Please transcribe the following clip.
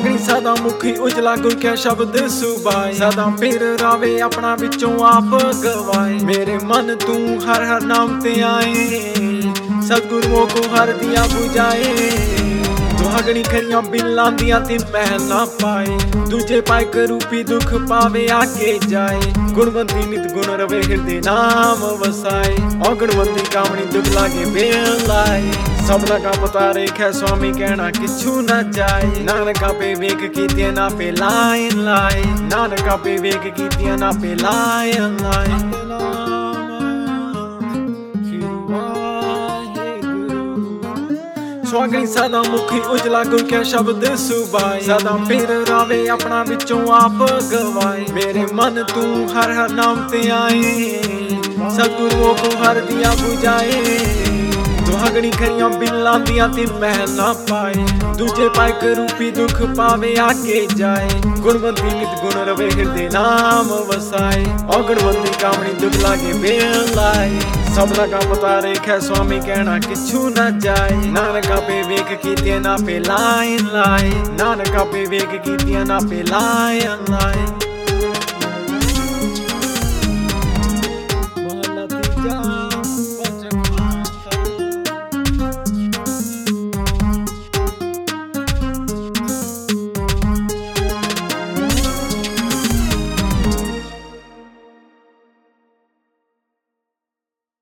ਸੁਹਾਗਣੀ ਸਦਾ ਮੁਖੀ ਉਜਲਾ ਗੁਰ ਕੈ ਸ਼ਬਦ ਸੁਬਾਏ ਸਦਾ ਫਿਰ ਰਾਵੇ ਆਪਣਾ ਵਿੱਚੋਂ ਆਪ ਗਵਾਏ ਮੇਰੇ ਮਨ ਤੂੰ ਹਰ ਹਰ ਨਾਮ ਤੇ ਆਏ सतगुरुओं को हर दिया बुझाए सुहागणी खरियां बिन लांदियां तिन महल ना पाए दूजे पाए करूपी दुख पावे आके जाए गुणवंती नित गुण रवे हृदय नाम वसाए और गुणवंती कामणी दुख लागे बेल लाए सबना का पता रेख स्वामी कहना किछु न जाए नानका पे वेख कीतियां ना पे लाइन लाए नानका पे वेख कीतियां ना पे लाइन लाए ਸੁਹਾਗਣੀ ਸਦਾ ਮੁਖੀ ਉਜਲਾ ਗੁਰ ਕੈ ਸ਼ਬਦ ਸੁਬਾਏ ਸਦਾ ਫਿਰ ਰਾਵੇ ਆਪਣਾ ਵਿੱਚੋਂ ਆਪ ਗਵਾਏ ਮੇਰੇ ਮਨ ਤੂੰ ਹਰ ਹਰ ਨਾਮ ਤੇ ਆਏ ਸਤਿਗੁਰੂਆਂ ਕੋ ਹਰ ਦਿਆ 부ਝਾਏ ਸੁਹਾਗਣੀ ਖਰੀਆਂ ਬਿਨ ਲਾਂਦੀਆਂ ਤਿਨ ਮਹਿਲ ਨਾ ਪਾਏ ਦੂਜੇ ਪਾਏ ਕਰੂਪੀ ਦੁੱਖ ਪਾਵੇ ਆਕੇ ਜਾਏ ਗੁਣਵੰਤੀ ਨਿਤ ਗੁਣ ਰਵੇ ਹਿਰਦੇ ਨਾਮ ਵਸਾਏ ਔ ਗੁਣਵੰਤੀ ਕਾਮਣੀ ਦੁੱਖ ਲਾਗੇ ਬੇਲ ਲਾਏ सबना का पता रेख स्वामी कहना किछु न जाए नानका पे वेख कीतियां ना पे लाइन लाए नानका पे वेख कीतियां ना पे लाइन लाए।